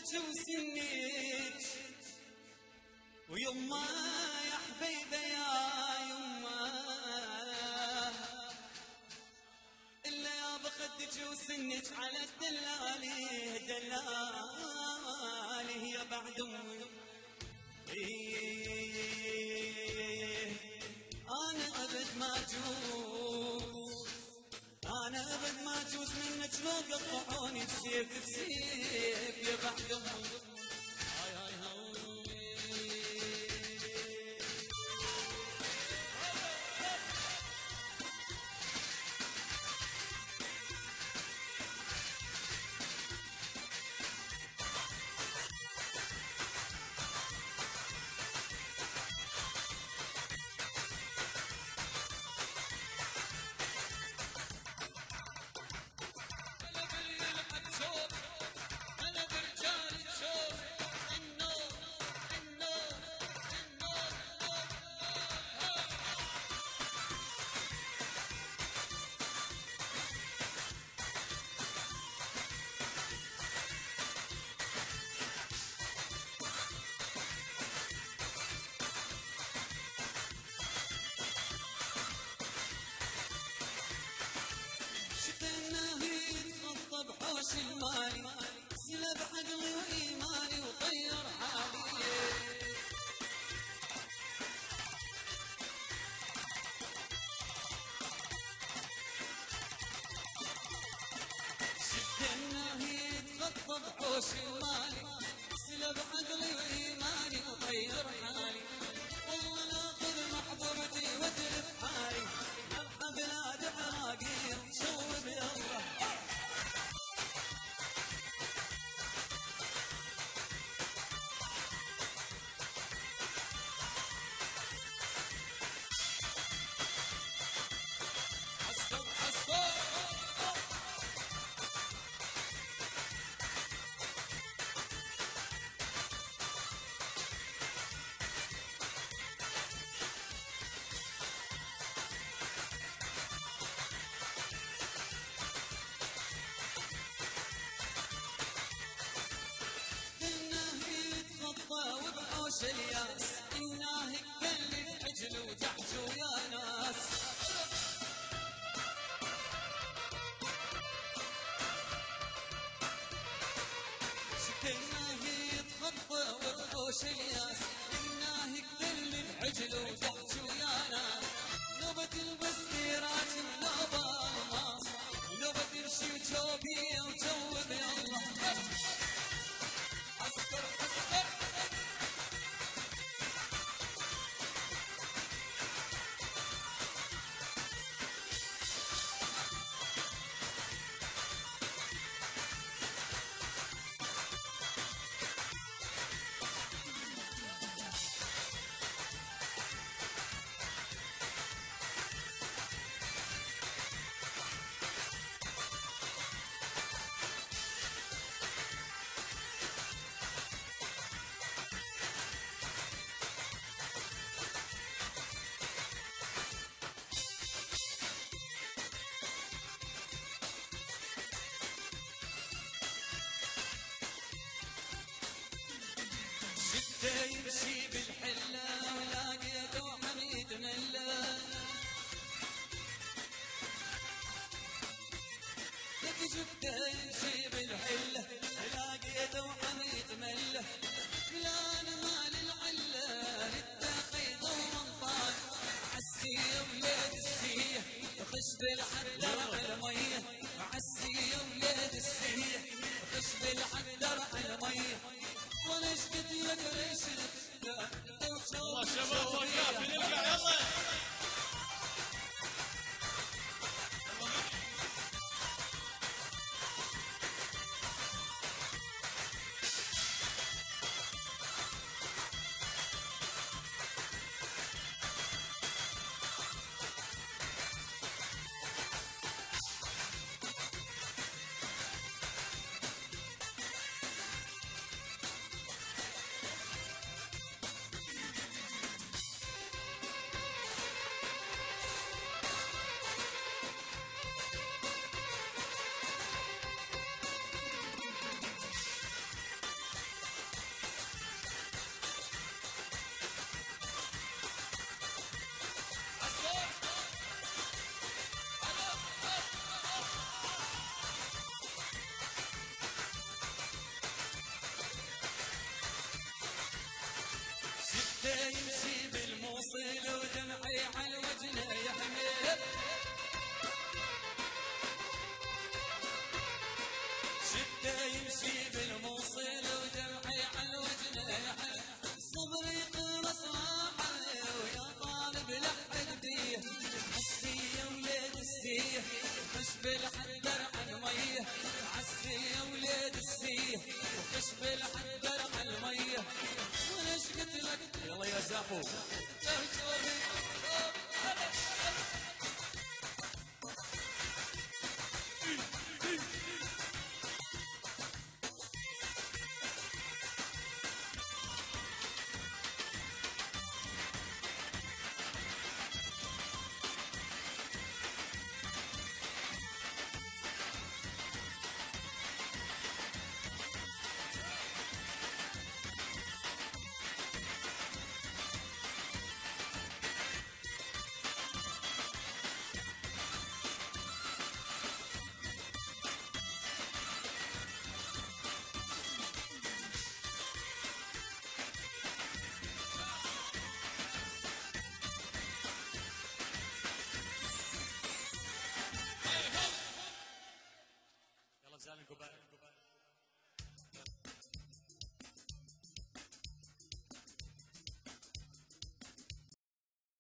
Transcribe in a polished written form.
بقدك وسنك ويما يا حبيبه يا يما الا يا بقدك وسنك على الدلالي دلالي هي بعد امي انا ابد ما اجوز انا ابد ما اجوز منك لو قطعوني بسيف بسيف يا بعد امي بحوش المالي سلب عقلي وإيماني وطير حالي شفت النهي تغطى بحوش المالي سلب عقلي وإيماني وطير حالي والله ناخذ محبوبتي واترك حالي مرحب بلاد عراقيل شوب يلا وبحوش الياس الناهي كل حجل وجحش ويا ناس شفت الناهي يتخطى وبحوش الياس الناهي كل الحجل وجحش ويا ناس نوبة البستيرات ونوبة الماس نوبة تمشي وتوبية وتوب يالله عسكر عسكر يمشي بالحلة ولاقيته حميد مله لك شفته يمشي بالحلة ولاقيته حميد مله فلان مال العلة للتقيض ومنطاد عالسية ولاد السية وخش بالحدر على المية عالسية ولاد السية وخش بالحدر على المية وانا اشتد يد ريش الله شباب وقافي نرجع يلا دا يمشي بالموصل ودمعي على وجهه صبري قرص راحه ويا طالب لحق بيه عسي يا ولاد السيه وخش بالحدر على الميه عسي يا ولاد السيه وخش بالحدر على الميه وانا ايش قلت لك يلا يا زافو